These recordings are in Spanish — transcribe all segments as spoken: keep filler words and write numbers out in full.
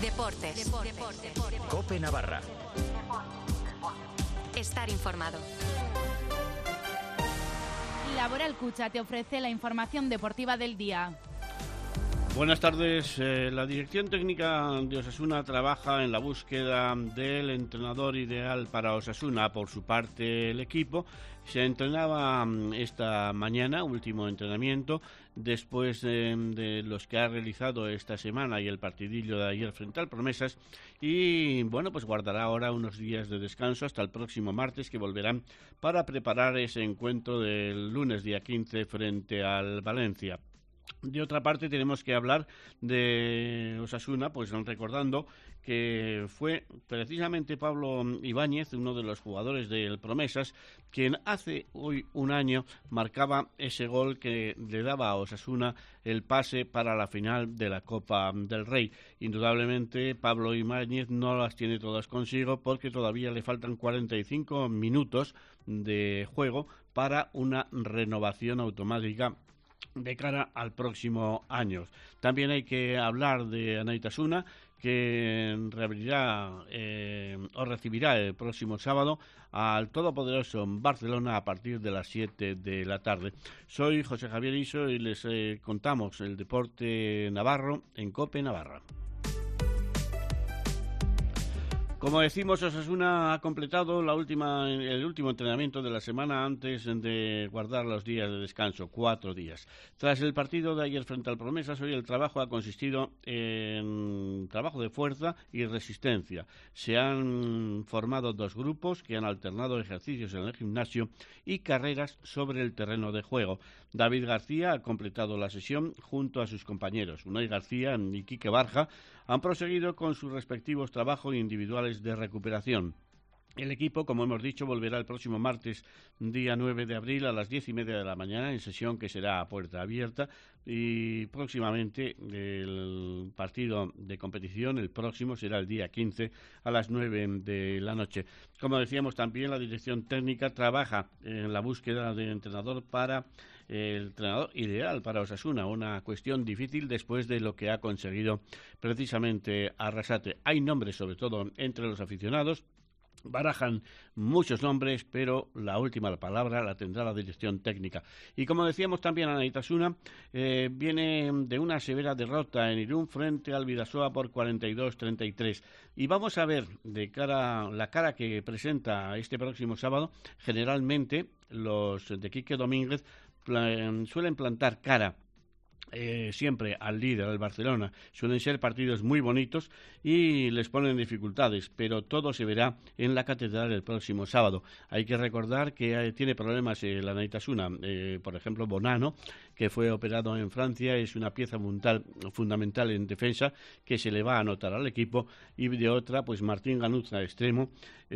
Deportes. Deportes. COPE Navarra. Estar informado. Laboral Cucha te ofrece la información deportiva del día. Buenas tardes. Eh, la Dirección Técnica de Osasuna trabaja en la búsqueda del entrenador ideal para Osasuna. Por su parte, el equipo se entrenaba esta mañana, último entrenamiento, después de, de los que ha realizado esta semana y el partidillo de ayer frente al Promesas. Y bueno, pues guardará ahora unos días de descanso hasta el próximo martes, que volverán para preparar ese encuentro del lunes día quince frente al Valencia. De otra parte, tenemos que hablar de Osasuna, pues recordando que fue precisamente Pablo Ibáñez, uno de los jugadores del Promesas, quien hace hoy un año marcaba ese gol que le daba a Osasuna el pase para la final de la Copa del Rey. Indudablemente, Pablo Ibáñez no las tiene todas consigo, porque todavía le faltan cuarenta y cinco minutos de juego para una renovación automática de cara al próximo año. También hay que hablar de Anaitasuna, que reabrirá eh, o recibirá el próximo sábado al todopoderoso Barcelona a partir de las siete de la tarde. Soy José Javier Iso y les eh, contamos el deporte navarro en COPE Navarra. Como decimos, Osasuna ha completado la última, el último entrenamiento de la semana antes de guardar los días de descanso, cuatro días. Tras el partido de ayer frente al Promesas, hoy el trabajo ha consistido en trabajo de fuerza y resistencia. Se han formado dos grupos que han alternado ejercicios en el gimnasio y carreras sobre el terreno de juego. David García ha completado la sesión junto a sus compañeros. Unai García y Quique Barja han proseguido con sus respectivos trabajos individuales de recuperación. El equipo, como hemos dicho, volverá el próximo martes, día nueve de abril, a las diez y media de la mañana, en sesión que será a puerta abierta, y próximamente el partido de competición, el próximo, será el día quince, a las nueve de la noche. Como decíamos, también la dirección técnica trabaja en la búsqueda de entrenador para el entrenador ideal para Osasuna, una cuestión difícil después de lo que ha conseguido precisamente Arrasate. Hay nombres, sobre todo entre los aficionados, barajan muchos nombres, pero la última palabra la tendrá la dirección técnica. Y como decíamos también, Anaitasuna eh, viene de una severa derrota en Irún frente al Bidasoa por cuarenta y dos a treinta y tres. Y vamos a ver de cara la cara que presenta este próximo sábado. Generalmente los de Quique Domínguez plan, suelen plantar cara Eh, siempre al líder, al Barcelona. Suelen ser partidos muy bonitos y les ponen dificultades, pero todo se verá en la Catedral el próximo sábado. Hay que recordar que hay, tiene problemas eh, la Anaitasuna, eh, por ejemplo Bonano, que fue operado en Francia, es una pieza fundamental, fundamental en defensa que se le va a anotar al equipo, y de otra, pues Martín Ganuza, extremo,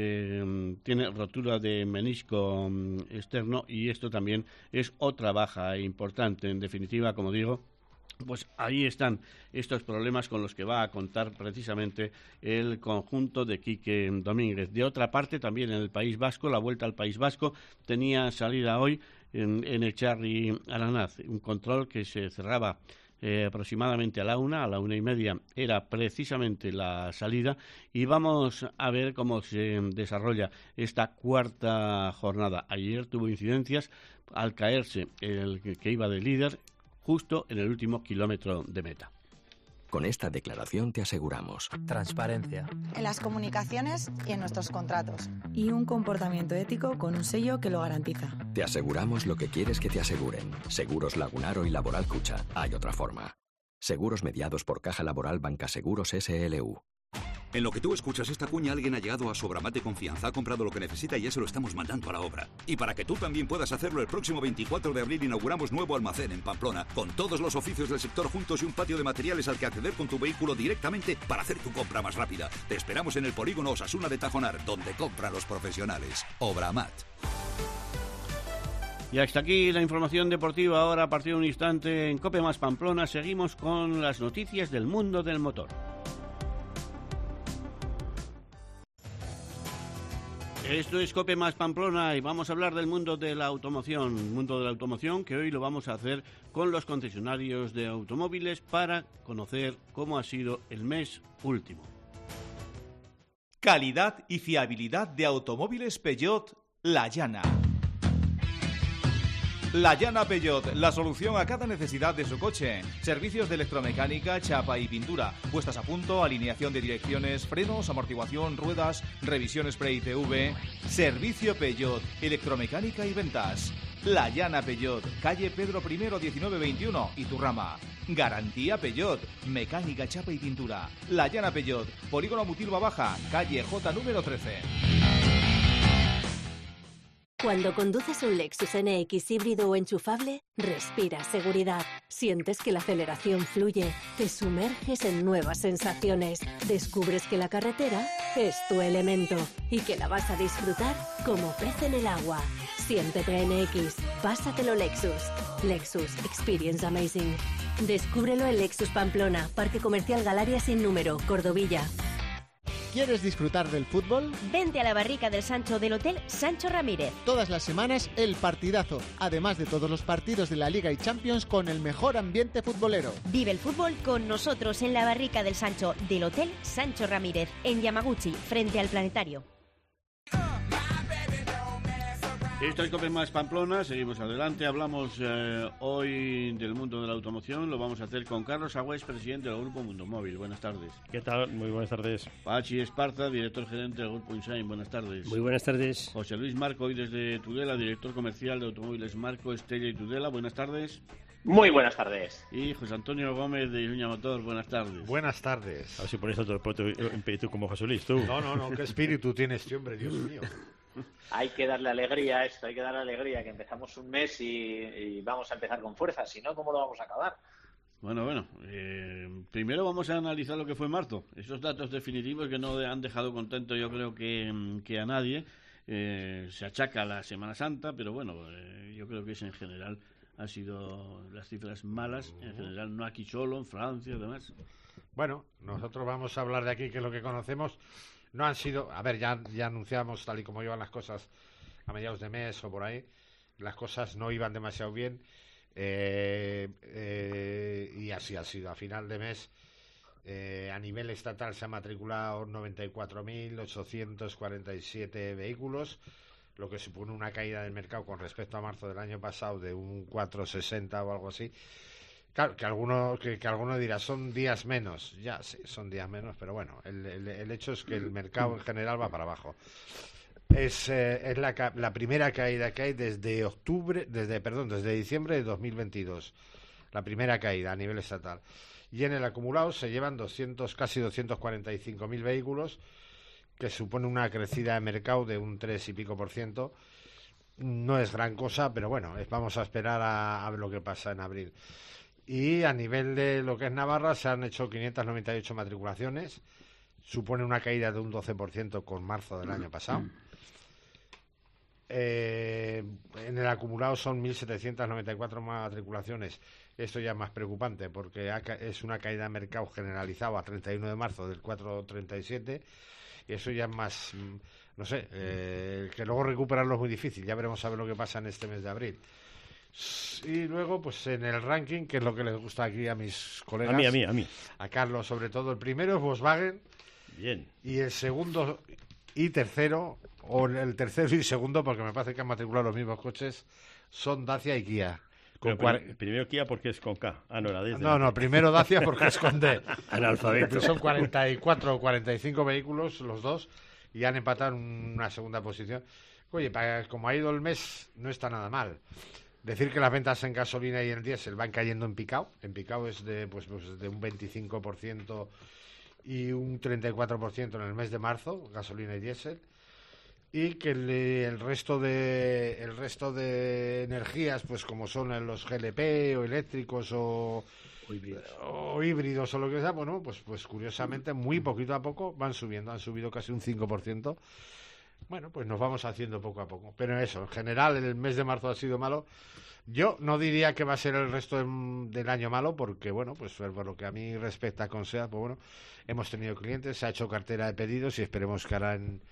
eh, tiene rotura de menisco externo, y esto también es otra baja importante. En definitiva, como digo, pues ahí están estos problemas con los que va a contar precisamente el conjunto de Quique Domínguez. De otra parte, también en el País Vasco, la vuelta al País Vasco tenía salida hoy en, en Echarri Aranaz, un control que se cerraba eh, aproximadamente a la una, a la una y media era precisamente la salida, y vamos a ver cómo se desarrolla esta cuarta jornada. Ayer tuvo incidencias al caerse el que, que iba de líder justo en el último kilómetro de meta. Con esta declaración te aseguramos transparencia en las comunicaciones y en nuestros contratos, y un comportamiento ético con un sello que lo garantiza. Te aseguramos lo que quieres que te aseguren. Seguros Lagunaro y Laboral Cucha. Hay otra forma. Seguros mediados por Caja Laboral Banca Seguros S L U. En lo que tú escuchas esta cuña, alguien ha llegado a Sobramat de Confianza, ha comprado lo que necesita y ya se lo estamos mandando a la obra. Y para que tú también puedas hacerlo, el próximo veinticuatro de abril inauguramos nuevo almacén en Pamplona, con todos los oficios del sector juntos y un patio de materiales al que acceder con tu vehículo directamente para hacer tu compra más rápida. Te esperamos en el polígono Osasuna de Tajonar, donde compran los profesionales. Obramat. Y hasta aquí la información deportiva. Ahora, a partir de un instante, en COPE más Pamplona, seguimos con las noticias del mundo del motor. Esto es COPE más Pamplona y vamos a hablar del mundo de la automoción, mundo de la automoción que hoy lo vamos a hacer con los concesionarios de automóviles para conocer cómo ha sido el mes último. Calidad y fiabilidad de automóviles Peugeot La Llana. La Llana Peugeot, la solución a cada necesidad de su coche. Servicios de electromecánica, chapa y pintura, puestas a punto, alineación de direcciones, frenos, amortiguación, ruedas, revisiones pre-I T V. Servicio Peugeot, electromecánica y ventas. La Llana Peugeot, calle Pedro I, diecinueve veintiuno, Iturrama. Garantía Peugeot, mecánica, chapa y pintura. La Llana Peugeot, Polígono Mutilva Baja, calle J número trece. Cuando conduces un Lexus N X híbrido o enchufable, respiras seguridad. Sientes que la aceleración fluye, te sumerges en nuevas sensaciones. Descubres que la carretera es tu elemento y que la vas a disfrutar como pez en el agua. Siéntete N X, pásatelo Lexus. Lexus Experience Amazing. Descúbrelo en Lexus Pamplona, Parque Comercial Galaria sin número, Cordovilla. ¿Quieres disfrutar del fútbol? Vente a la barrica del Sancho del Hotel Sancho Ramírez. Todas las semanas el partidazo, además de todos los partidos de la Liga y Champions con el mejor ambiente futbolero. Vive el fútbol con nosotros en la barrica del Sancho del Hotel Sancho Ramírez, en Yamaguchi, frente al Planetario. Esto es COPE más Pamplona, seguimos adelante, hablamos eh, hoy del mundo de la automoción, lo vamos a hacer con Carlos Agüés, presidente del Grupo Mundo Móvil. Buenas tardes. ¿Qué tal? Muy buenas tardes. Pachi Esparza, director gerente del Grupo Insign. Buenas tardes. Muy buenas tardes. José Luis Marco, hoy desde Tudela, director comercial de Automóviles Marco, Estella y Tudela. Buenas tardes. Muy buenas tardes. Y José Antonio Gómez de Iruña Motor. Buenas tardes. Buenas tardes. A ver si pones todo el espíritu como José Luis, tú. No, no, no, qué espíritu tiene este hombre, Dios mío. Hay que darle alegría a esto, hay que darle alegría, que empezamos un mes y, y vamos a empezar con fuerza, si no, ¿cómo lo vamos a acabar? Bueno, bueno, eh, primero vamos a analizar lo que fue marzo, esos datos definitivos que no han dejado contento yo creo que, que a nadie, eh, se achaca a la Semana Santa, pero bueno, eh, yo creo que es en general, han sido las cifras malas, en general, no aquí solo, en Francia y demás. Bueno, nosotros vamos a hablar de aquí, que es lo que conocemos. No han sido, a ver, ya, ya anunciamos tal y como iban las cosas a mediados de mes o por ahí, las cosas no iban demasiado bien eh, eh, y así ha sido. A final de mes, eh, a nivel estatal se han matriculado noventa y cuatro mil ochocientos cuarenta y siete vehículos, lo que supone una caída del mercado con respecto a marzo del año pasado de un cuatro sesenta o algo así. Claro, que alguno, que, que alguno dirá, son días menos. Ya, sí, son días menos, pero bueno, el, el, el hecho es que el mercado en general va para abajo. Es, eh, es la, la primera caída que hay desde octubre, desde, perdón, desde diciembre de dos mil veintidós. La primera caída a nivel estatal. Y en el acumulado se llevan doscientos, casi doscientos cuarenta y cinco mil vehículos, que supone una crecida de mercado de un tres y pico por ciento. No es gran cosa, pero bueno, es, vamos a esperar a, a ver lo que pasa en abril. Y a nivel de lo que es Navarra se han hecho quinientas noventa y ocho matriculaciones, supone una caída de un doce por ciento con marzo del año pasado. Eh, en el acumulado son mil setecientas noventa y cuatro matriculaciones. Esto ya es más preocupante porque es una caída de mercado generalizada a treinta y uno de marzo del cuatro coma treinta y siete y eso ya es más, no sé, eh, que luego recuperarlo es muy difícil. Ya veremos a ver lo que pasa en este mes de abril. Y luego, pues en el ranking, que es lo que les gusta aquí a mis colegas. A mí, a mí, a mí. A Carlos, sobre todo. El primero es Volkswagen. Bien. Y el segundo y tercero, o el tercero y segundo, porque me parece que han matriculado los mismos coches, son Dacia y Kia. Con cuar... Primero Kia porque es con K. Ah, no, la D. No, no, primero Dacia porque es con D. Analfabeto. Son cuarenta y cuatro o cuarenta y cinco vehículos los dos y han empatado en una segunda posición. Oye, para, como ha ido el mes, no está nada mal. Decir que las ventas en gasolina y en diésel van cayendo en picado. En picado es de, pues, pues de un veinticinco por ciento y un treinta y cuatro por ciento en el mes de marzo, gasolina y diésel. Y que el, el resto de el resto de energías, pues como son los G L P o eléctricos o, o, híbridos. o híbridos o lo que sea, bueno, pues, pues curiosamente muy poquito a poco van subiendo. Han subido casi un cinco por ciento. Bueno, pues nos vamos haciendo poco a poco. Pero eso, en general, el mes de marzo ha sido malo. Yo no diría que va a ser el resto de, del año malo, porque, bueno, pues por lo que a mí respecta con SEAT, pues bueno, hemos tenido clientes, se ha hecho cartera de pedidos y esperemos que ahora en,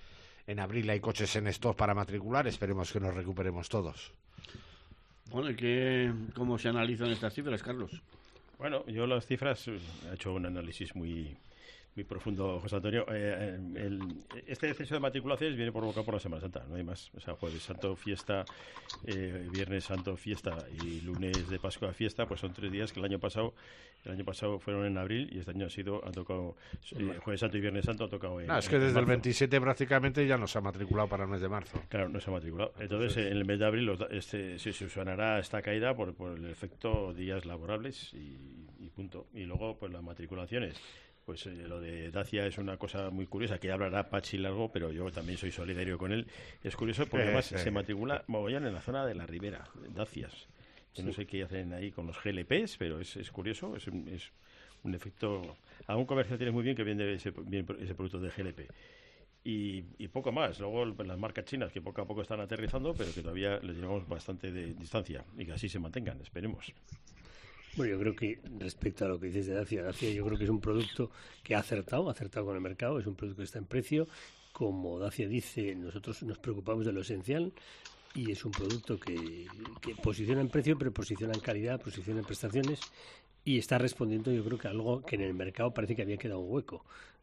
en abril hay coches en stock para matricular, esperemos que nos recuperemos todos. Bueno, ¿y qué, cómo se analizan estas cifras, Carlos? Bueno, yo las cifras, he hecho un análisis muy muy profundo, José Antonio. Eh, el, este exceso de matriculaciones viene provocado por la Semana Santa, no hay más. O sea, Jueves Santo, fiesta, eh, Viernes Santo, fiesta, y lunes de Pascua, fiesta, pues son tres días que el año pasado el año pasado fueron en abril y este año ha sido, ha tocado, eh, Jueves Santo y Viernes Santo ha tocado en No, es que desde el veintisiete prácticamente ya nos ha matrculado para el mes de marzo. Claro, no se ha matriculado. Entonces, en el mes de abril los, este, se subsanará esta caída por, por el efecto días laborables y, y punto. Y luego, pues las matriculaciones. Pues eh, lo de Dacia es una cosa muy curiosa, que hablará Pachi largo, pero yo también soy solidario con él. Es curioso porque sí, además sí. se matricula mogollón en la zona de la Ribera, Dacias. Yo no sé qué hacen ahí con los G L Ps, pero es, es curioso, es un, es un efecto... Algún comercio tiene muy bien que vende ese, bien, ese producto de G L P. Y, y poco más. Luego las marcas chinas que poco a poco están aterrizando, pero que todavía les llevamos bastante de distancia y que así se mantengan, esperemos. Bueno, yo creo que respecto a lo que dices de Dacia, Dacia yo creo que es un producto que ha acertado, ha acertado con el mercado, es un producto que está en precio. Como Dacia dice, nosotros nos preocupamos de lo esencial y es un producto que, que posiciona en precio, pero posiciona en calidad, posiciona en prestaciones y está respondiendo, yo creo que algo que en el mercado parece que había quedado un hueco.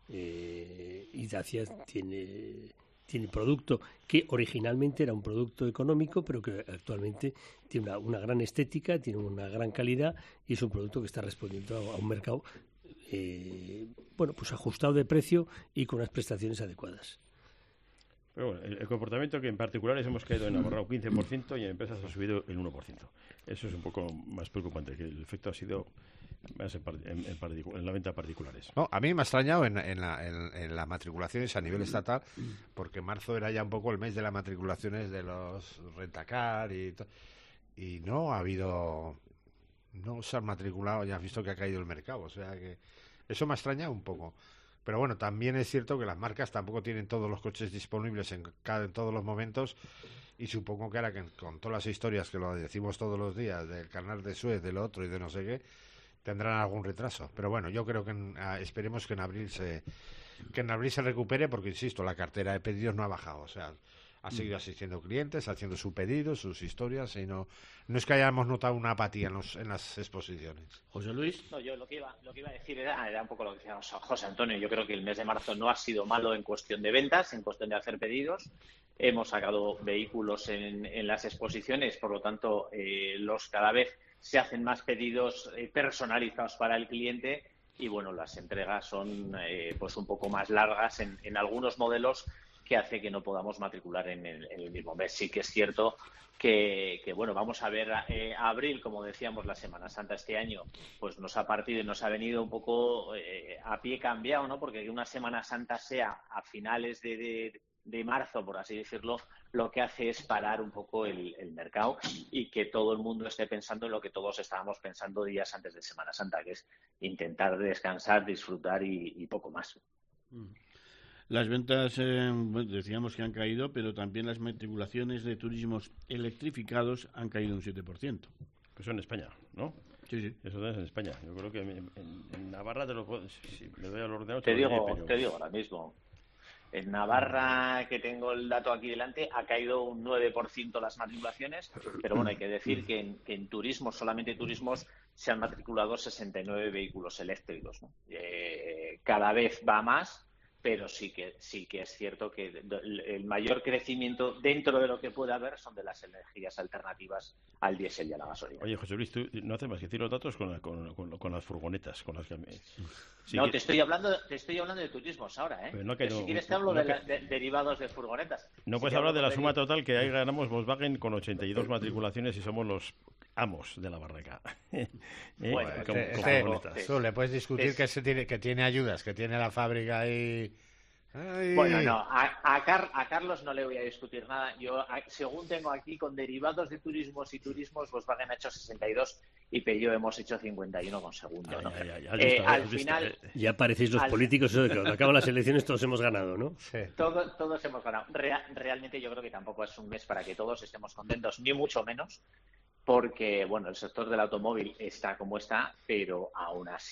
Eh, y Dacia tiene... tiene producto que originalmente era un producto económico, pero que actualmente tiene una, una gran estética, tiene una gran calidad y es un producto que está respondiendo a, a un mercado eh, bueno, pues ajustado de precio y con unas prestaciones adecuadas. Pero bueno, el, el comportamiento que en particulares hemos caído en Navarra un quince por ciento y en empresas ha subido el uno por ciento. Eso es un poco más preocupante, que el efecto ha sido más en, en, en, particu- en la venta de particulares. No, a mí me ha extrañado en, en, la, en, en las matriculaciones a nivel estatal, porque marzo era ya un poco el mes de las matriculaciones de los rentacar y to- y no ha habido, no se han matriculado, ya has visto que ha caído el mercado, o sea que eso me ha extrañado un poco. Pero bueno, también es cierto que las marcas tampoco tienen todos los coches disponibles en, cada, en todos los momentos y supongo que ahora que con todas las historias que lo decimos todos los días del canal de Suez, del otro y de no sé qué, tendrán algún retraso. Pero bueno, yo creo que en, a, esperemos que en abril se que en abril se recupere porque, insisto, la cartera de pedidos no ha bajado. O sea, ha seguido asistiendo clientes, haciendo sus pedidos, sus historias y no, no es que hayamos notado una apatía en, los, en las exposiciones. José Luis. No, yo lo que iba, lo que iba a decir era, era un poco lo que decía José Antonio. Yo creo que el mes de marzo no ha sido malo en cuestión de ventas, en cuestión de hacer pedidos. Hemos sacado vehículos en, en las exposiciones, por lo tanto, eh, los cada vez se hacen más pedidos eh, personalizados para el cliente y, bueno, las entregas son eh, pues un poco más largas en, en algunos modelos que hace que no podamos matricular en el, en el mismo mes. Sí que es cierto que, que bueno, vamos a ver eh, a abril, como decíamos, la Semana Santa este año, pues nos ha partido y nos ha venido un poco eh, a pie cambiado, ¿no? Porque que una Semana Santa sea a finales de, de, de marzo, por así decirlo, lo que hace es parar un poco el, el mercado y que todo el mundo esté pensando en lo que todos estábamos pensando días antes de Semana Santa, que es intentar descansar, disfrutar y, y poco más. Mm. Las ventas, eh, bueno, decíamos que han caído, pero también las matriculaciones de turismos electrificados han caído un siete por ciento. Eso en España, ¿no? Sí, sí. Eso es en España. Yo creo que en, en, en Navarra te lo puedo... Si, si le doy al ordenador... Te, te digo, lo diré, pero... te digo ahora mismo. En Navarra, que tengo el dato aquí delante, ha caído un nueve por ciento las matriculaciones, pero bueno, hay que decir que en, que en turismos, solamente turismos, se han matriculado sesenta y nueve vehículos eléctricos, ¿no? Eh, cada vez va más, pero sí que sí que es cierto que el mayor crecimiento dentro de lo que puede haber son de las energías alternativas al diésel y a la gasolina. Oye, José Luis, tú no haces más que decir los datos con, la, con, con, con las furgonetas, con las que... Sí, no, que... te estoy hablando te estoy hablando de turismos ahora, ¿eh? Pero no que pero no, si quieres te hablo no de, que... la, de derivados de furgonetas. No si puedes hablar de la suma total, que ahí ganamos Volkswagen con ochenta y dos matriculaciones y somos los amos de la barraca. ¿Eh? Bueno, con, este, con este, furgonetas. tú le puedes discutir es... que, se tiene, que tiene ayudas, que tiene la fábrica ahí... Ay. Bueno, no, a, a, Car, a Carlos no le voy a discutir nada. Yo, a, según tengo aquí, con derivados de turismos y turismos, Volkswagen ha hecho sesenta y dos y Peugeot hemos hecho cincuenta y uno con segundo, ¿no? Ay, ay, ay, eh, visto, al visto, final... Eh. Ya parecéis los al... políticos, eso de que cuando acaban las elecciones todos hemos ganado, ¿no? Sí. Todo, todos hemos ganado. Real, realmente yo creo que tampoco es un mes para que todos estemos contentos, ni mucho menos, porque, bueno, el sector del automóvil está como está, pero aún así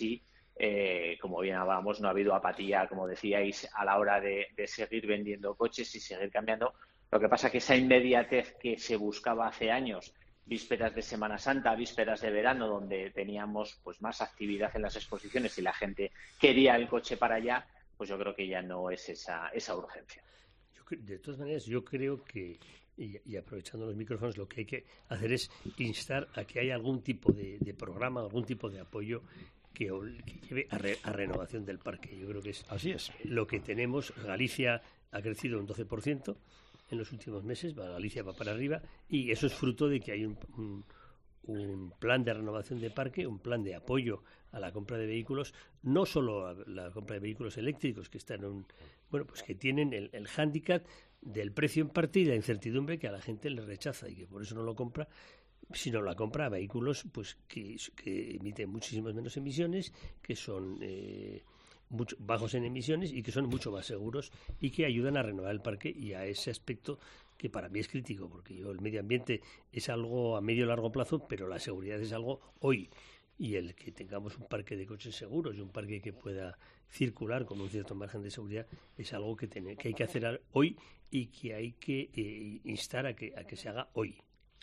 Eh, como bien hablábamos, no ha habido apatía, como decíais, a la hora de, de seguir vendiendo coches y seguir cambiando. Lo que pasa es que esa inmediatez que se buscaba hace años, vísperas de Semana Santa, vísperas de verano, donde teníamos pues más actividad en las exposiciones y la gente quería el coche para allá, pues yo creo que ya no es esa, esa urgencia. Yo, de todas maneras, yo creo que, y, y aprovechando los micrófonos, lo que hay que hacer es instar a que haya algún tipo de, de programa, algún tipo de apoyo que, que lleve a, re, a renovación del parque. Yo creo que es, así es lo que tenemos. Galicia ha crecido un doce por ciento en los últimos meses, Galicia va para arriba, y eso es fruto de que hay un, un, un plan de renovación de parque, un plan de apoyo a la compra de vehículos, no solo a la compra de vehículos eléctricos, que están en un, bueno, pues que tienen el, el hándicap del precio en parte y la incertidumbre que a la gente le rechaza y que por eso no lo compra, sino la compra a vehículos pues que, que emiten muchísimas menos emisiones, que son eh, mucho, bajos en emisiones y que son mucho más seguros y que ayudan a renovar el parque y a ese aspecto que para mí es crítico, porque yo el medio ambiente es algo a medio y largo plazo, pero la seguridad es algo hoy. Y el que tengamos un parque de coches seguros y un parque que pueda circular con un cierto margen de seguridad es algo que, tiene, que hay que hacer hoy y que hay que eh, instar a que, a que se haga hoy.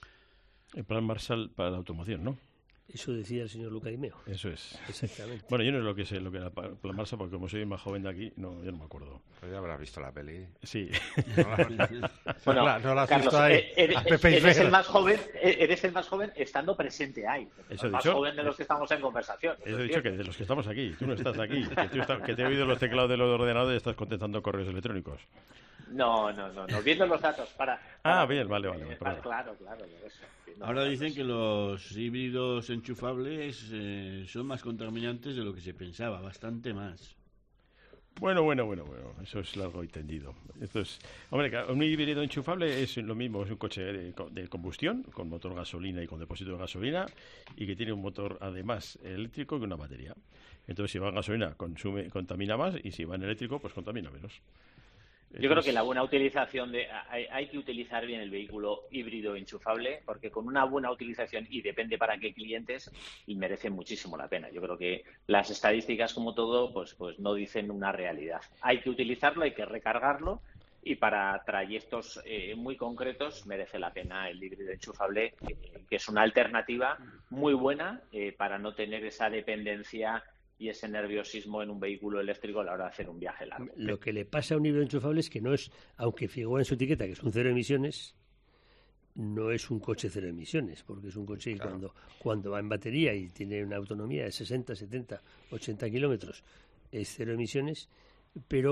El plan Marshall para la automoción, ¿no? Eso decía el señor Luca Di Meo. Eso es. Exactamente. Bueno, yo no es lo que sé, lo que era plan Marshall, porque como soy más joven de aquí, no, yo no me acuerdo. Pero ya habrás visto la peli. Sí. No la, bueno, no la, no la has Carlos, visto ahí. Eres, a Pepe y eres Fer. el más joven, eres el más joven estando presente ahí. Eso el más dicho, joven de los que estamos en conversación. Eso he dicho que de los que estamos aquí. Tú no estás aquí. Que, tú está, que te he oído los teclados de los ordenadores y estás contestando correos electrónicos. No, no, no, no. Viendo los datos para... para ah, bien, vale, vale. Eh, para, claro, claro. Eso. No, Ahora no, dicen no, que los híbridos enchufables eh, son más contaminantes de lo que se pensaba, bastante más. Bueno, bueno, bueno, bueno, eso es largo y tendido. Esto es, hombre, un híbrido enchufable es lo mismo, es un coche de, de combustión, con motor gasolina y con depósito de gasolina, y que tiene un motor además eléctrico que una batería. Entonces, si va en gasolina, consume, contamina más, y si va en eléctrico, pues contamina menos. Yo creo que la buena utilización de hay, hay que utilizar bien el vehículo híbrido enchufable, porque con una buena utilización, y depende para qué clientes, y merece muchísimo la pena. Yo creo que las estadísticas, como todo, pues pues no dicen una realidad. Hay que utilizarlo, hay que recargarlo, y para trayectos eh, muy concretos merece la pena el híbrido enchufable, eh, que es una alternativa muy buena eh, para no tener esa dependencia y ese nerviosismo en un vehículo eléctrico a la hora de hacer un viaje largo. Lo que le pasa a un híbrido enchufable es que no es, aunque figura en su etiqueta que es un cero emisiones, no es un coche cero emisiones, porque es un coche que claro, cuando, cuando va en batería y tiene una autonomía de sesenta, setenta, ochenta kilómetros, es cero emisiones, pero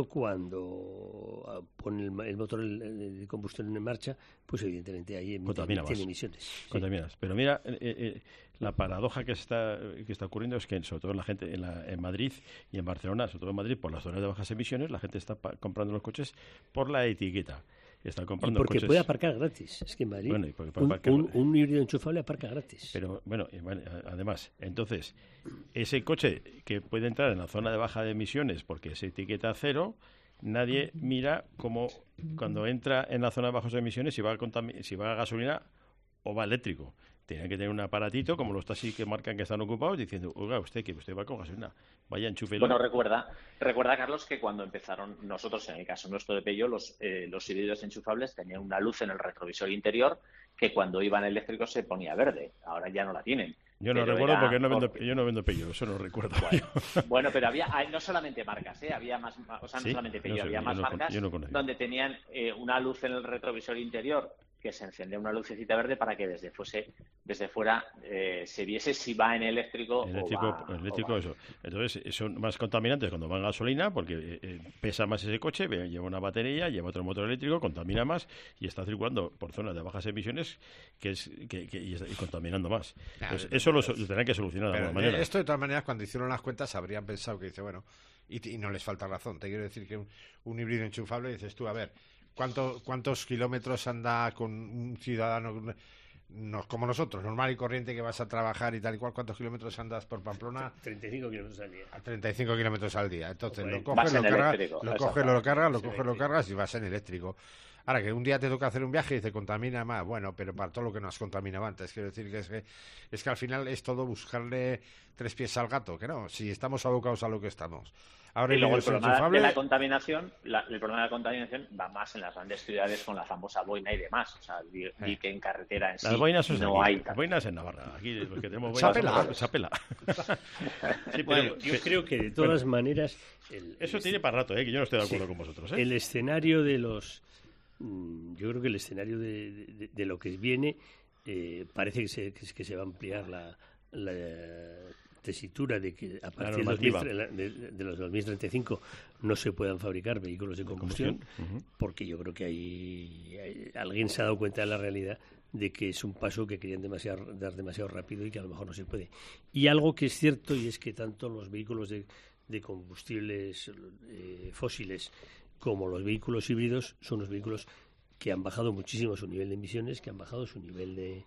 cuando pone el, el motor de combustión en marcha, pues evidentemente ahí Contamina tiene más. emisiones. Contaminas. Sí. Pero mira, eh, eh, la paradoja que está que está ocurriendo es que, sobre todo en la gente en, la, en Madrid y en Barcelona, sobre todo en Madrid, por las zonas de bajas emisiones, la gente está pa- comprando los coches por la etiqueta. Está comprando y porque coches... puede aparcar gratis. Es que en Madrid bueno, un, aparcar... un, un híbrido enchufable aparca gratis. Pero bueno, además, entonces, ese coche que puede entrar en la zona de baja de emisiones porque es etiqueta cero, nadie mira cómo cuando entra en la zona de bajas emisiones si va a, contam- si va a gasolina o va eléctrico. Tiene que tener un aparatito como los taxis que marcan que están ocupados diciendo, oiga, usted que usted va con gasolina, vaya enchúfelo. Bueno, recuerda, recuerda Carlos, que cuando empezaron nosotros, en el caso nuestro de Peugeot, los, eh, los híbridos enchufables tenían una luz en el retrovisor interior que cuando iban eléctricos se ponía verde. Ahora ya no la tienen. Yo no pero recuerdo porque no vendo, porque... yo no vendo Peugeot, eso no recuerdo. Bueno, bueno, pero había no solamente marcas, ¿eh? había más, o sea, no ¿Sí? solamente Peugeot, no sé, había más no, marcas no donde tenían eh, una luz en el retrovisor interior que se encendía una lucecita verde para que desde fuese desde fuera eh, se viese si va en eléctrico, eléctrico o va, eléctrico o va. Eso. Entonces son más contaminantes cuando van gasolina porque eh, pesa más ese coche, lleva una batería, lleva otro motor eléctrico, contamina más y está circulando por zonas de bajas emisiones que es que, que y, está, y contaminando más. Claro, Entonces, eso lo, lo tendrán que solucionar de alguna manera. Esto de todas maneras, cuando hicieron las cuentas habrían pensado que dice, bueno, y, y no les falta razón. Te quiero decir que un, un híbrido enchufable, dices tú, a ver, ¿Cuánto, ¿Cuántos kilómetros anda con un ciudadano no, como nosotros, normal y corriente, que vas a trabajar y tal y cual? ¿Cuántos kilómetros andas por Pamplona? treinta y cinco kilómetros al día. A treinta y cinco kilómetros al día. Entonces bueno, lo coges, lo cargas, lo coges, lo cargas, lo sí, coges, lo cargas y vas en eléctrico. Ahora, que un día te toca hacer un viaje y te contamina más, bueno, pero para todo lo que nos contaminaba antes, quiero decir que es, que es que al final es todo buscarle tres pies al gato, que no, si estamos abocados a lo que estamos. Ahora y luego el problema de la contaminación, la, el problema de la contaminación va más en las grandes ciudades con la famosa boina y demás. O sea, vi, vi que en carretera en sí las boinas no aquí, hay. Las boinas en Navarra, aquí los que tenemos boinas. Chapela. Sí, bueno, yo creo que de todas bueno, maneras el, eso el, tiene para rato, ¿eh? Que yo no estoy de acuerdo sí, con vosotros. ¿eh? El escenario de los, yo creo que el escenario de, de, de lo que viene eh, parece que se, que, que se va a ampliar la, la tesitura de que a partir de, de, de los dos mil treinta y cinco no se puedan fabricar vehículos de combustión, de combustión. Uh-huh. Porque yo creo que hay, hay, alguien se ha dado cuenta de la realidad de que es un paso que querían demasiado, dar demasiado rápido y que a lo mejor no se puede. Y algo que es cierto, y es que tanto los vehículos de, de combustibles eh, fósiles como los vehículos híbridos son los vehículos que han bajado muchísimo su nivel de emisiones, que han bajado su nivel de,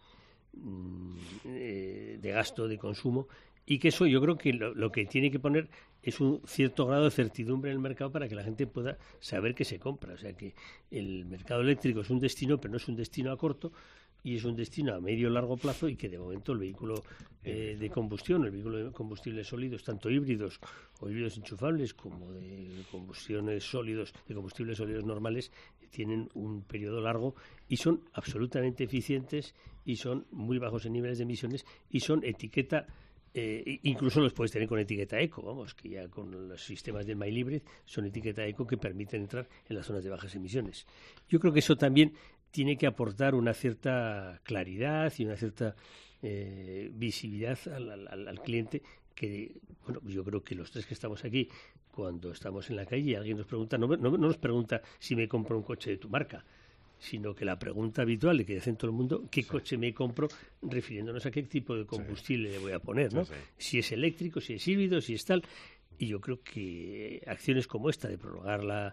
de gasto, de consumo, y que eso yo creo que lo, lo que tiene que poner es un cierto grado de certidumbre en el mercado para que la gente pueda saber qué se compra. O sea, que el mercado eléctrico es un destino, pero no es un destino a corto, y es un destino a medio o largo plazo, y que de momento el vehículo eh, de combustión, el vehículo de combustibles sólidos, tanto híbridos o híbridos enchufables como de combustiones sólidos, de combustibles sólidos normales, tienen un periodo largo y son absolutamente eficientes y son muy bajos en niveles de emisiones y son etiqueta. Eh, incluso los puedes tener con etiqueta eco, vamos, que ya con los sistemas del MyLibrid son etiqueta eco que permiten entrar en las zonas de bajas emisiones. Yo creo que eso también tiene que aportar una cierta claridad y una cierta eh, visibilidad al, al, al cliente, que, bueno, yo creo que los tres que estamos aquí, cuando estamos en la calle y alguien nos pregunta, no, no, no nos pregunta si me compro un coche de tu marca, sino que la pregunta habitual que hace en todo el mundo, ¿qué sí. coche me compro? Refiriéndonos a qué tipo de combustible sí. le voy a poner, ¿no? Sí, sí. Si es eléctrico, si es híbrido, si es tal. Y yo creo que acciones como esta de prorrogar la,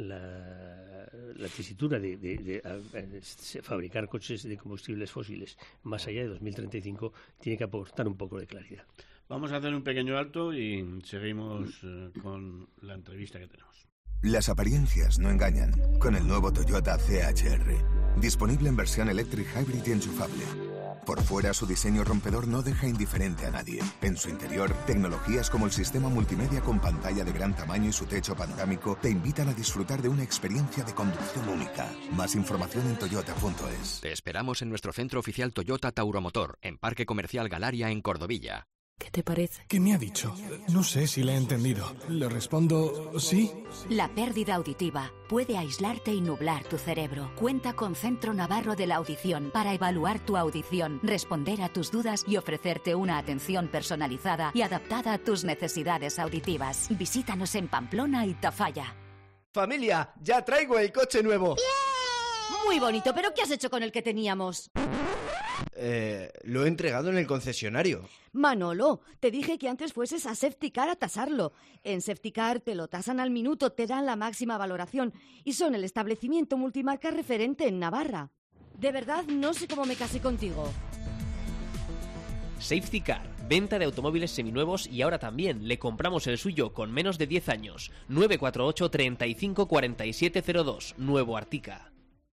la, la tesitura de, de, de, de, de fabricar coches de combustibles fósiles más allá de dos mil treinta y cinco tiene que aportar un poco de claridad. Vamos a hacer un pequeño alto y seguimos eh, con la entrevista que tenemos. Las apariencias no engañan. Con el nuevo Toyota C H R. Disponible en versión Electric Hybrid y enchufable. Por fuera, su diseño rompedor no deja indiferente a nadie. En su interior, tecnologías como el sistema multimedia con pantalla de gran tamaño y su techo panorámico te invitan a disfrutar de una experiencia de conducción única. Más información en toyota punto es. Te esperamos en nuestro centro oficial Toyota Tauromotor, en Parque Comercial Galaria, en Cordovilla. ¿Qué te parece? ¿Qué me ha dicho? No sé si le he entendido. Le respondo sí. La pérdida auditiva puede aislarte y nublar tu cerebro. Cuenta con Centro Navarro de la Audición para evaluar tu audición, responder a tus dudas y ofrecerte una atención personalizada y adaptada a tus necesidades auditivas. Visítanos en Pamplona y Tafalla. Familia, ya traigo el coche nuevo. ¡Bien! Muy bonito, pero ¿qué has hecho con el que teníamos? Eh, lo he entregado en el concesionario. Manolo, te dije que antes fueses a Safetycar a tasarlo. En Safetycar te lo tasan al minuto, te dan la máxima valoración y son el establecimiento multimarca referente en Navarra. De verdad, no sé cómo me casé contigo. Safetycar, venta de automóviles seminuevos y ahora también le compramos el suyo con menos de diez años. nueve cuatro ocho, treinta y cinco, cuarenta y siete cero dos, Nuevo Artica.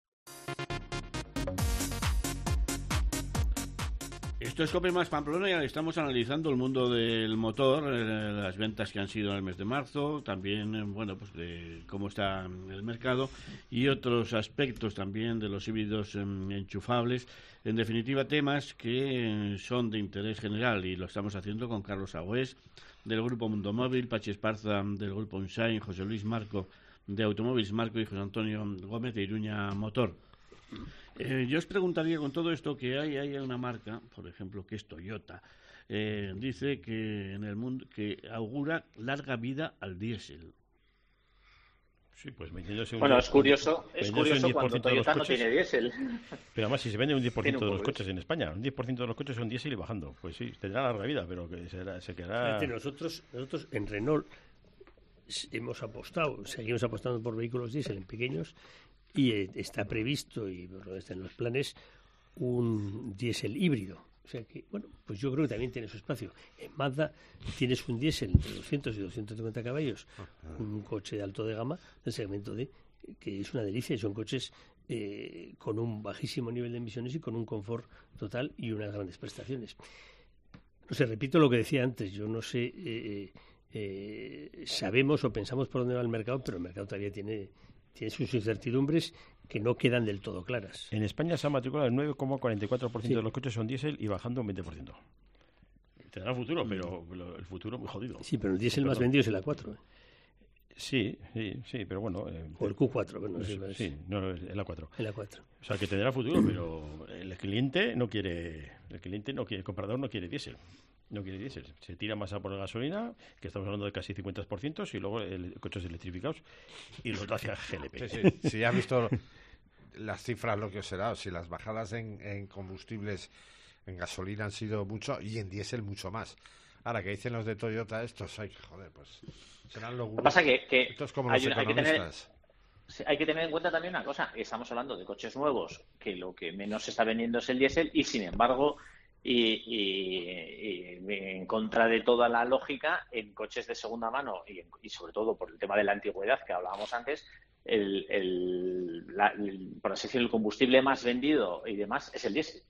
Esto es Cope Más Pamplona y estamos analizando el mundo del motor, eh, las ventas que han sido en el mes de marzo, también, eh, bueno, pues de cómo está el mercado y otros aspectos también de los híbridos eh, enchufables. En definitiva, temas que eh, son de interés general y lo estamos haciendo con Carlos Agüés del Grupo Mundo Móvil, Pachi Esparza del Grupo Unshine, José Luis Marco de Automóviles Marco y José Antonio Gómez de Iruña Motor. Eh, yo os preguntaría con todo esto que hay, hay una marca, por ejemplo, que es Toyota, eh, dice que en el mundo que augura larga vida al diésel. Sí, pues vendiéndose un bueno, diez, es curioso, un, es curioso cuando Toyota no tiene diésel. Pero además si se vende un diez por ciento de los coches en España, un diez por ciento de los coches son diésel y bajando, pues sí, tendrá larga vida, pero que será, se quedará... Fíjate, nosotros, nosotros en Renault hemos apostado, seguimos apostando por vehículos diésel en pequeños. Y eh, está previsto, y bueno, está en los planes, un diésel híbrido. O sea que, bueno, pues yo creo que también tiene su espacio. En Mazda tienes un diésel entre doscientos y doscientos cincuenta caballos, un coche de alto de gama, del segmento D, que es una delicia, y son coches eh, con un bajísimo nivel de emisiones y con un confort total y unas grandes prestaciones. No sé, repito lo que decía antes, yo no sé, eh, eh, sabemos o pensamos por dónde va el mercado, pero el mercado todavía tiene, tiene sus incertidumbres que no quedan del todo claras. En España se ha matriculado el nueve coma cuarenta y cuatro por ciento Sí. de los coches son diésel y bajando un veinte por ciento. Tendrá futuro, pero lo- el futuro muy jodido. Sí, pero el diésel más Perdón. vendido es el A cuatro. ¿eh? Sí, sí, sí, pero bueno. Eh, O el Q cuatro, bueno, pues, sí, es- sí, no, el A cuatro. El A cuatro. O sea, que tendrá futuro, pero el cliente no quiere, el cliente no quiere, el comprador no quiere diésel. No quiere diésel. Se tira más a por la gasolina, que estamos hablando de casi cincuenta por ciento, y luego el, coches electrificados y los Dacia G L P. Sí, sí, si has visto las cifras, lo que os he dado, si las bajadas en, en combustibles, en gasolina han sido mucho y en diésel mucho más. Ahora, que dicen los de Toyota, estos, ay, joder, pues serán los Lo que pasa es que, que Esto es como hay, los una- hay que tener, economistas. sí, hay que tener en cuenta también una cosa. Estamos hablando de coches nuevos, que lo que menos se está vendiendo es el diésel, y sin embargo, y, y- y en contra de toda la lógica, en coches de segunda mano, y, en- y sobre todo por el tema de la antigüedad que hablábamos antes, el, el, la- el- por así decirlo, el combustible más vendido y demás es el diésel.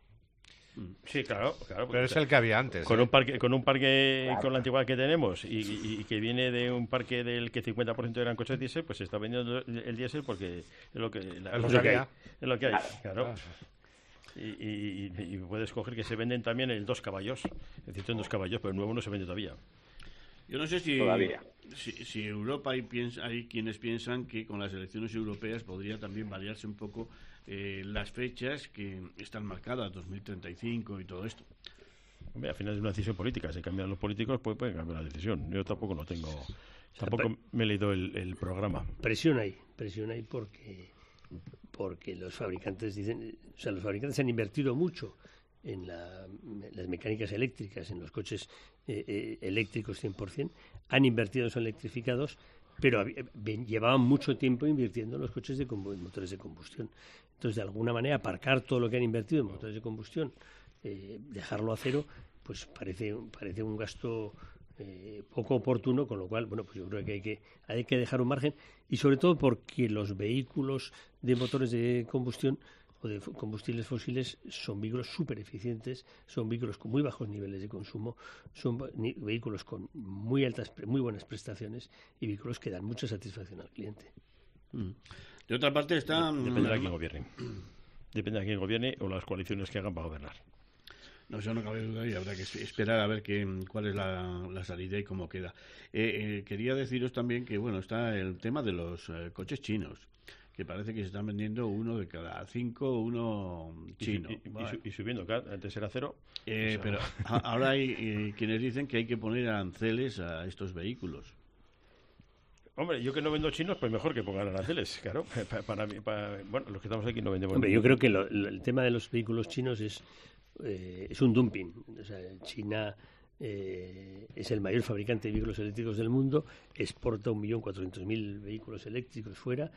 Sí, claro, claro. Pero es el que había antes. Con ¿eh? un parque, con un parque Claro. con la antigüedad que tenemos y, y- y que viene de un parque del que cincuenta por ciento eran coches diésel, pues se está vendiendo el, el diésel porque es lo que, la- Es lo es que lo que hay. había. Es lo que hay, Claro. claro. Y, y- y- y puedes coger que se venden también el dos caballos, es decir, en dos caballos, pero el nuevo no se vende todavía. Yo no sé si, Todavía. si, si Europa hay, piensa, hay quienes piensan que con las elecciones europeas podría también variarse un poco eh, las fechas que están marcadas, dos mil treinta y cinco y todo esto. Hombre, al final es una decisión política. Si cambian los políticos, pues pueden cambiar la decisión. Yo tampoco no tengo. Tampoco me he leído el, el programa. Presión hay, presión hay porque porque los fabricantes dicen, o sea, los fabricantes han invertido mucho en la- las mecánicas eléctricas, en los coches eh, eh, eléctricos cien por ciento, han invertido en los electrificados, pero hab- ven- llevaban mucho tiempo invirtiendo en los coches de combu- en motores de combustión. Entonces, de alguna manera, aparcar todo lo que han invertido en motores de combustión, eh, dejarlo a cero, pues parece, parece un gasto eh, poco oportuno, con lo cual, bueno, pues yo creo que hay que hay que dejar un margen, y sobre todo porque los vehículos de motores de combustión o de fu- combustibles fósiles son vehículos súper eficientes, son vehículos con muy bajos niveles de consumo, son va- ni- vehículos con muy altas, pre- muy buenas prestaciones y vehículos que dan mucha satisfacción al cliente. Mm. De otra parte está... Depende de quién gobierne. Depende de quién gobierne o las coaliciones que hagan para gobernar. No, eso no cabe duda y habrá que es- esperar a ver qué, cuál es la, la salida y cómo queda. Eh, eh, quería deciros también que, bueno, está el tema de los eh, coches chinos, que parece que se están vendiendo uno de cada cinco, uno Y, chino. y- y- Vale. y su- y subiendo, claro, antes era cero. Eh, O sea, pero a- ahora hay eh, quienes dicen que hay que poner aranceles a estos vehículos. Hombre, yo que no vendo chinos, pues mejor que pongan aranceles, claro. Para, para mí- para- bueno, los que estamos aquí no vendemos. Hombre, yo creo que lo- lo- el tema de los vehículos chinos es, eh, es un dumping. O sea, China eh, es el mayor fabricante de vehículos eléctricos del mundo, exporta un millón cuatrocientos mil vehículos eléctricos fuera.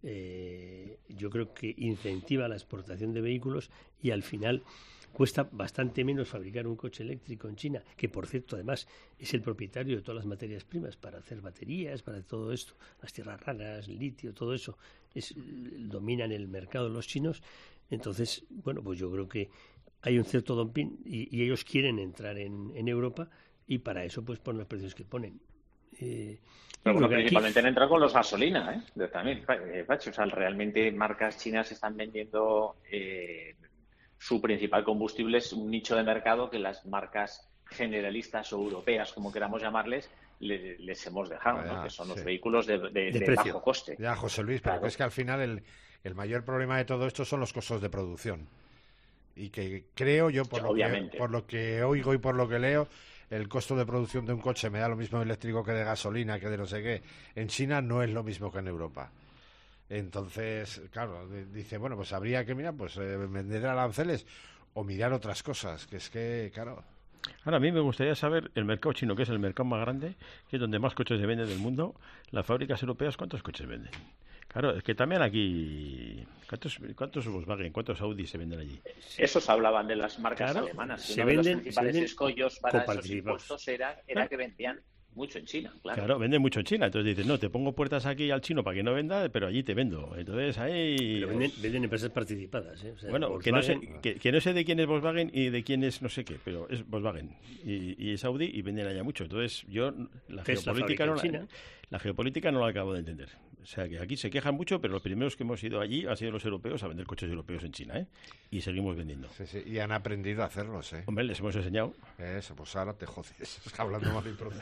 Eh, yo creo que incentiva la exportación de vehículos y al final cuesta bastante menos fabricar un coche eléctrico en China, que por cierto además es el propietario de todas las materias primas para hacer baterías, para todo esto, las tierras raras, el litio, todo eso, es, dominan el mercado los chinos. Entonces, bueno, pues yo creo que hay un cierto dumping y, y ellos quieren entrar en, en Europa y para eso pues ponen los precios que ponen. Eh, Pero bueno, yo creo que aquí- principalmente han entrado con los gasolina, ¿eh? De- También, eh, Pachi, o sea, realmente marcas chinas están vendiendo eh, su principal combustible, es un nicho de mercado que las marcas generalistas o europeas, como queramos llamarles, le- les hemos dejado, ¿no? Ah, Que son sí. los vehículos de, de- De de precio. bajo coste. Ya, José Luis, pero Claro. que es que al final el, el mayor problema de todo esto son los costos de producción. Y que creo yo, por, lo que, Obviamente. por lo que oigo y por lo que leo, el costo de producción de un coche me da lo mismo eléctrico que de gasolina, que de no sé qué. En China no es lo mismo que en Europa. Entonces, claro, de- dice, bueno, pues habría que mirar, pues eh, vender aranceles o mirar otras cosas, que es que, claro... Ahora, a mí me gustaría saber el mercado chino, que es el mercado más grande, que es donde más coches se venden del mundo, las fábricas europeas, ¿cuántos coches venden? Claro, es que también aquí... ¿Cuántos, cuántos Volkswagen, cuántos Audi se venden allí? Esos hablaban de las marcas Claro, alemanas. se Uno de los venden- principales se venden escollos para esos coparticipados. impuestos era, era que vendían mucho en China, claro. Claro, venden mucho en China. Entonces dices, no, te pongo puertas aquí al chino para que no venda, pero allí te vendo. Entonces ahí... Pero venden, venden empresas participadas, ¿eh? O sea, bueno, que no, sé, que, que no sé de quién es Volkswagen y de quién es no sé qué, pero es Volkswagen y, y es Audi y venden allá mucho. Entonces yo la geopolítica, no la, la geopolítica no la acabo de entender. O sea, que aquí se quejan mucho, pero los primeros que hemos ido allí han sido los europeos a vender coches europeos en China, ¿eh? Y seguimos vendiendo. Sí, sí, y han aprendido a hacerlos, ¿eh? Hombre, les hemos enseñado. Eso, pues ahora te jodes, hablando mal y pronto.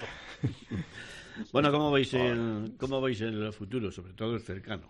Bueno, ¿cómo veis el, cómo veis el futuro, sobre todo el cercano?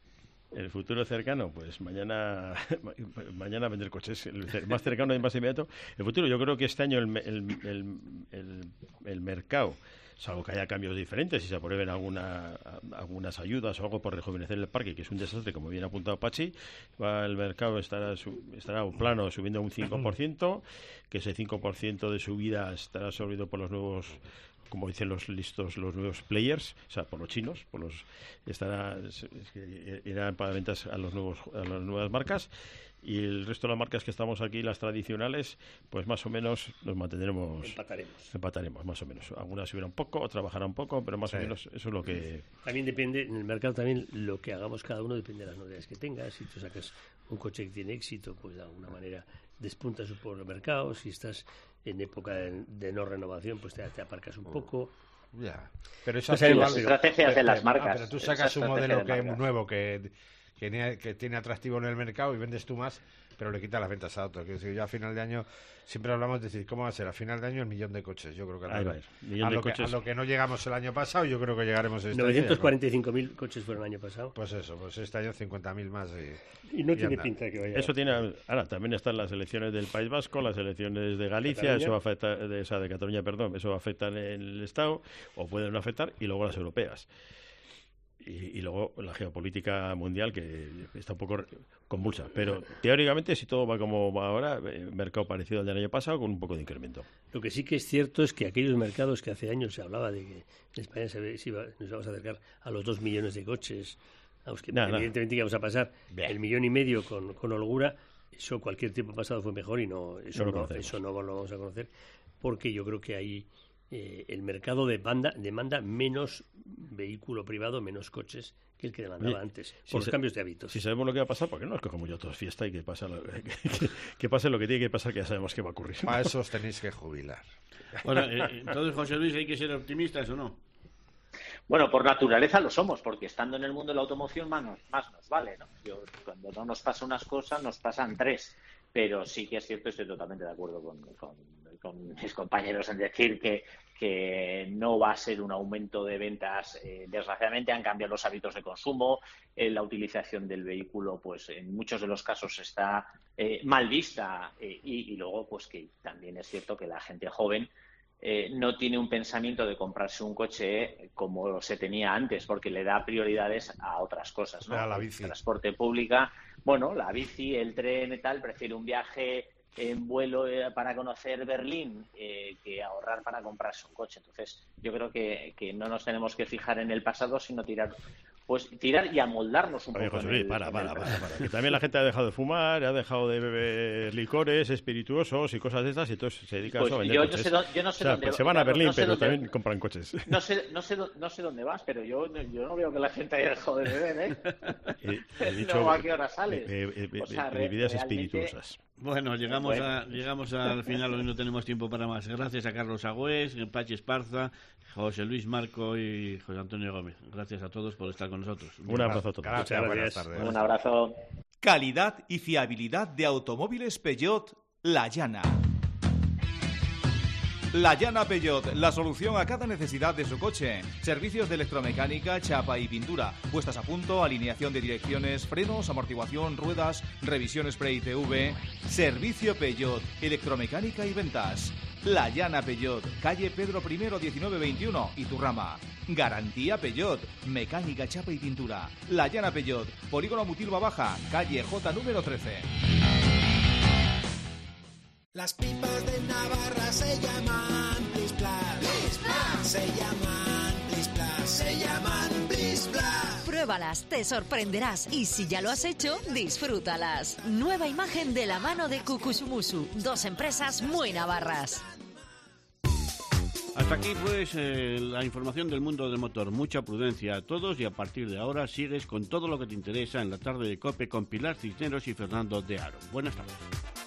El futuro cercano, pues mañana mañana vender coches, el más cercano y más inmediato. El futuro, yo creo que este año el, el, el, el, el mercado, salvo que haya cambios diferentes y se aprueben alguna, algunas ayudas o algo por rejuvenecer el parque, que es un desastre, como bien ha apuntado Pachi, va, el mercado estará estará un plano subiendo un cinco por ciento, que ese cinco por ciento de subida estará absorbido por los nuevos, como dicen los listos, los nuevos players, o sea, por los chinos, por los estará es que irán para ventas a los nuevos a las nuevas marcas, y el resto de las marcas que estamos aquí, las tradicionales, pues más o menos nos mantendremos, empataremos, empataremos más o menos. Algunas subirán un poco, otras bajarán un poco, pero más sí. o menos eso es lo que... También depende, en el mercado también lo que hagamos cada uno depende de las novedades que tengas. Si tú sacas un coche que tiene éxito, pues de alguna manera despuntas por el mercado. Si estás en época de, de no renovación, pues te, te aparcas un poco. Ya, pero eso es las estrategias de las marcas. Ah, pero tú sacas un modelo que es nuevo, que, que, que tiene atractivo en el mercado y vendes tú más, pero le quitas las ventas a otros. Quiero decir, yo a final de año siempre hablamos de decir, ¿cómo va a ser? A final de año el millón de coches. Yo creo que a, a, lo, que, a lo que no llegamos el año pasado, yo creo que llegaremos este novecientos cuarenta y cinco mil coches fueron el año pasado. Pues eso, pues este año cincuenta mil más. Y, y no y tiene anda. pinta que vaya. Eso tiene. Ahora, también están las elecciones del País Vasco, las elecciones de Galicia, eso va a afectar, de, o sea, de Cataluña, perdón, eso va a afectar en el Estado, o pueden no afectar, y luego las europeas. Y, y luego la geopolítica mundial, que está un poco convulsa. Pero teóricamente, si todo va como va ahora, mercado parecido al del año pasado, con un poco de incremento. Lo que sí que es cierto es que aquellos mercados que hace años se hablaba de que en España se ve, si iba, nos vamos a acercar a los dos millones de coches, vamos, que nah, evidentemente nah. íbamos a pasar Bien. el millón y medio con, con holgura, eso cualquier tiempo pasado fue mejor y no eso no, no, eso no lo vamos a conocer, porque yo creo que ahí Eh, el mercado demanda, demanda menos vehículo privado, menos coches que el que demandaba Oye, antes, por si los se, cambios de hábitos. Si sabemos lo que va a pasar, ¿por qué no nos cogemos ya todos fiesta y que pase lo que, que, que pase lo que tiene que pasar, que ya sabemos que va a ocurrir? Para eso os tenéis que jubilar. Bueno, eh, entonces, José Luis, ¿hay que ser optimistas o no? Bueno, por naturaleza lo somos, porque estando en el mundo de la automoción más nos, más nos vale, ¿no? Yo, cuando no nos pasa unas cosas, nos pasan tres. Pero sí que es cierto, estoy totalmente de acuerdo con, con, con mis compañeros en decir que, que no va a ser un aumento de ventas. Eh, desgraciadamente han cambiado los hábitos de consumo, eh, la utilización del vehículo pues en muchos de los casos está eh, mal vista eh, y, y luego pues que también es cierto que la gente joven Eh, no tiene un pensamiento de comprarse un coche como se tenía antes, porque le da prioridades a otras cosas, ¿no? A la bici. El transporte pública, bueno, la bici, el tren y tal, prefiere un viaje en vuelo eh, para conocer Berlín eh, que ahorrar para comprarse un coche. Entonces, yo creo que, que no nos tenemos que fijar en el pasado, sino tirar pues tirar y amoldarnos un Oye, poco. José Luis, el, para, para, para, para. Que también la gente ha dejado de fumar, ha dejado de beber licores, espirituosos y cosas de estas, y entonces se dedica pues a eso a vender yo coches. No sé dónde, yo no sé o sea, dónde pues se van a Berlín, no sé pero dónde, también compran coches. No sé, no sé, no sé dónde vas, pero yo, yo no veo que la gente haya dejado de beber, ¿eh? He, he dicho, no, ¿a qué hora sales? Eh, eh, eh, o sea, bebidas realmente... espirituosas. Bueno, llegamos, bueno. A, llegamos al final, hoy no tenemos tiempo para más. Gracias a Carlos Agüés, Pachi Esparza, José Luis Marco y José Antonio Gómez. Gracias a todos por estar con nosotros. Un, Un abrazo a todos. Gracias, buenas tardes. Un abrazo. Calidad y fiabilidad de automóviles Peugeot La Llana. La Llana Peugeot, la solución a cada necesidad de su coche. Servicios de electromecánica, chapa y pintura. Puestas a punto, alineación de direcciones, frenos, amortiguación, ruedas, revisiones pre-I T V. Servicio Peugeot, electromecánica y ventas. La Llana Peugeot, calle Pedro I, diecinueve veintiuno, Iturrama. Garantía Peugeot, mecánica, chapa y pintura. La Llana Peugeot, polígono Mutilva Baja, calle J número trece. Las pipas de Navarra se llaman Plis Plas. Plis Plas. Se llaman Plis Plas. Se llaman Plis Plas. Pruébalas, te sorprenderás y si ya lo has hecho, disfrútalas. Nueva imagen de la mano de Kukusumusu, dos empresas muy navarras. Hasta aquí pues eh, la información del mundo del motor. Mucha prudencia a todos y a partir de ahora sigues con todo lo que te interesa en la tarde de COPE con Pilar Cisneros y Fernando de Aro. Buenas tardes.